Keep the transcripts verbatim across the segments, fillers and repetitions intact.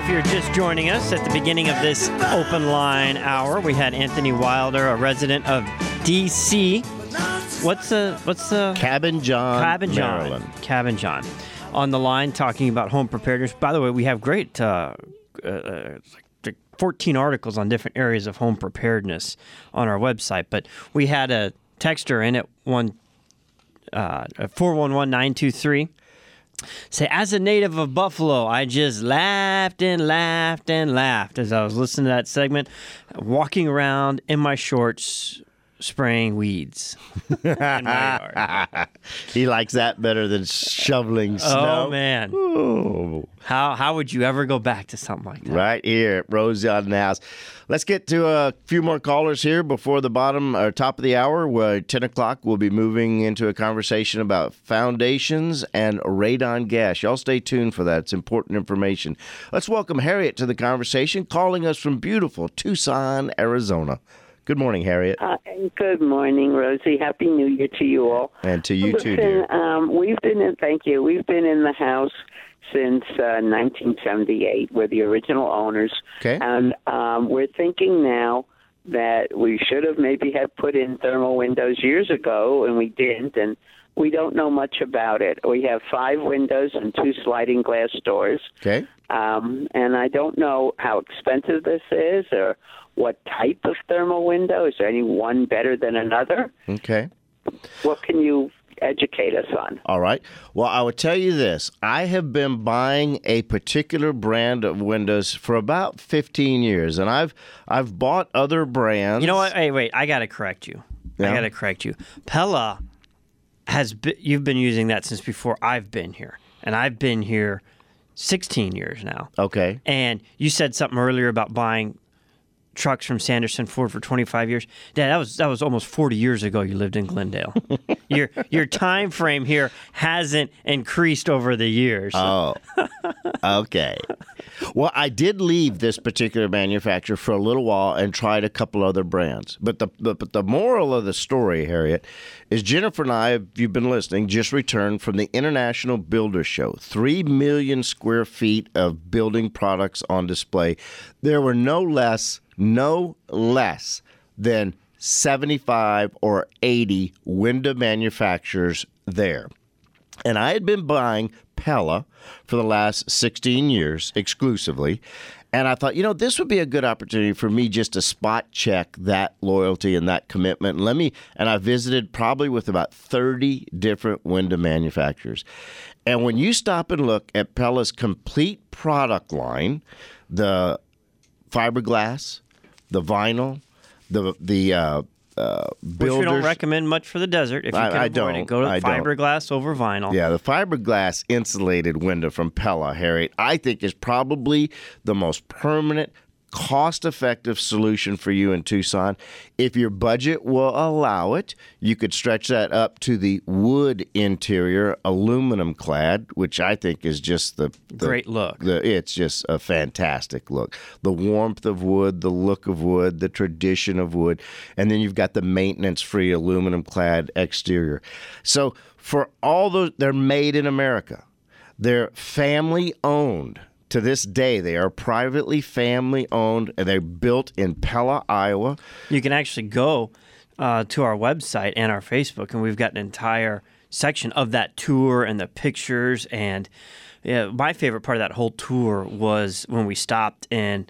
If you're just joining us at the beginning of this open line hour, we had Anthony Wilder, a resident of D C. What's the what's the Cabin John, Cabin John, Maryland. Cabin John, on the line talking about home preparedness. By the way, we have great uh, uh, like fourteen articles on different areas of home preparedness on our website. But we had a texter in at one uh, four one one nine two three. Say, as a native of Buffalo, I just laughed and laughed and laughed as I was listening to that segment, walking around in my shorts, spraying weeds in my yard. He likes that better than shoveling snow. Oh, man. Ooh. How how would you ever go back to something like that? Right here at Rosie on the House. Let's get to a few more callers here before the bottom or top of the hour. Where ten o'clock, we'll be moving into a conversation about foundations and radon gas. Y'all stay tuned for that. It's important information. Let's welcome Harriet to the conversation, calling us from beautiful Tucson, Arizona. Good morning, Harriet. Uh, good morning, Rosie. Happy New Year to you all. And to you Listen, too, dear. Um, we've been in, thank you. We've been in the house since uh, nineteen seventy-eight. We're the original owners. Okay. And um, we're thinking now that we should have maybe had put in thermal windows years ago, and we didn't, and we don't know much about it. We have five windows and two sliding glass doors. Okay. Um, and I don't know how expensive this is or what type of thermal window. Is there any one better than another? Okay. What can you educate us on? All right. Well, I would tell you this. I have been buying a particular brand of windows for about fifteen years, and I've I've bought other brands. You know what? Hey, wait. I got to correct you. Yeah. I got to correct you. Pella has been, you've been using that since before I've been here, and I've been here sixteen years now. Okay. And you said something earlier about buying trucks from Sanderson Ford for twenty-five years. Dad, that was that was almost forty years ago you lived in Glendale. your your time frame here hasn't increased over the years. Oh, okay. Well, I did leave this particular manufacturer for a little while and tried a couple other brands. But the, the but the moral of the story, Harriet, is Jennifer and I, if you've been listening, just returned from the International Builder Show. Three million square feet of building products on display. There were no less, no less than seventy-five or eighty window manufacturers there. And I had been buying Pella for the last sixteen years exclusively. And I thought, you know, this would be a good opportunity for me just to spot check that loyalty and that commitment. And let me, and I visited probably with about thirty different window manufacturers. And when you stop and look at Pella's complete product line, the fiberglass, the vinyl, the, the, uh, Uh, Which we don't recommend much for the desert. If you I- can I avoid don't. it, go to I don't. fiberglass over vinyl. Yeah, the fiberglass insulated window from Pella, Harriet, I think is probably the most permanent, cost-effective solution for you in Tucson. If your budget will allow it, you could stretch that up to the wood interior, aluminum clad, which I think is just the, the Great look. The, it's just a fantastic look. The warmth of wood, the look of wood, the tradition of wood, and then you've got the maintenance-free aluminum clad exterior. So for all those, they're made in America. They're family-owned. To this day, they are privately family-owned, and they're built in Pella, Iowa. You can actually go uh, to our website and our Facebook, and we've got an entire section of that tour and the pictures. And yeah, my favorite part of that whole tour was when we stopped in,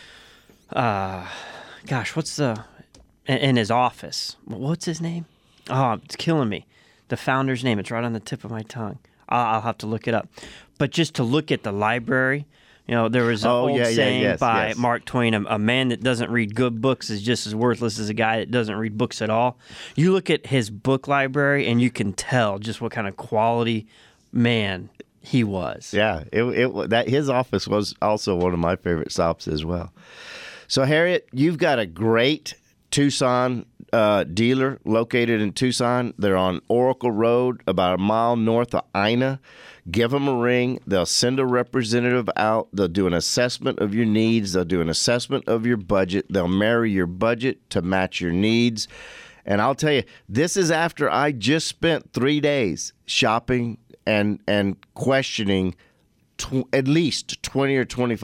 uh, gosh, what's the, in, in his office. What's his name? Oh, it's killing me. The founder's name. It's right on the tip of my tongue. I'll, I'll have to look it up. But just to look at the library, you know, there was an Oh, old yeah, yeah, saying yes, by yes. Mark Twain, a, a man that doesn't read good books is just as worthless as a guy that doesn't read books at all. You look at his book library, and you can tell just what kind of quality man he was. Yeah, it, it that his office was also one of my favorite stops as well. So, Harriet, you've got a great Tucson uh, dealer located in Tucson. They're on Oracle Road, about a mile north of Ina. Give them a ring. They'll send a representative out. They'll do an assessment of your needs. They'll do an assessment of your budget. They'll marry your budget to match your needs. And I'll tell you, this is after I just spent three days shopping and and questioning tw- at least twenty or twenty-five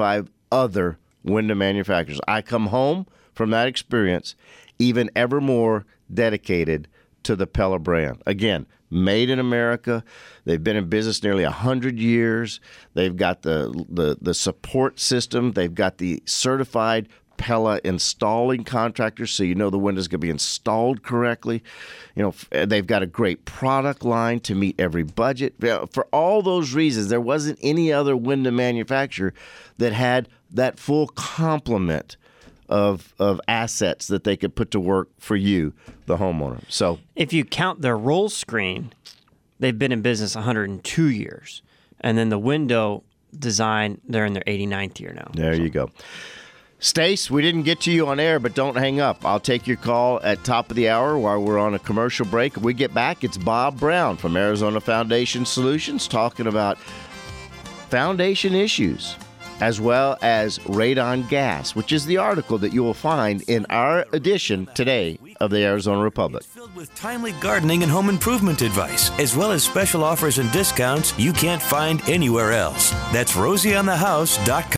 other window manufacturers. I come home from that experience even ever more dedicated to the Pella brand. Again, made in America. They've been in business nearly one hundred years. They've got the, the, the support system. They've got the certified Pella installing contractors, so you know the window's going to be installed correctly. You know, they've got a great product line to meet every budget. For all those reasons, there wasn't any other window manufacturer that had that full complement of of assets that they could put to work for you, the homeowner. So if you count their roll screen, they've been in business one hundred two years. And then the window design, they're in their eighty-ninth year now. There so. you go. Stace, we didn't get to you on air, but don't hang up. I'll take your call at top of the hour while we're on a commercial break. When we get back, it's Bob Brown from Arizona Foundation Solutions talking about foundation issues, as well as radon gas, which is the article that you will find in our edition today of the Arizona Republic. It's filled with timely gardening and home improvement advice, as well as special offers and discounts you can't find anywhere else. That's rosie on the house dot com.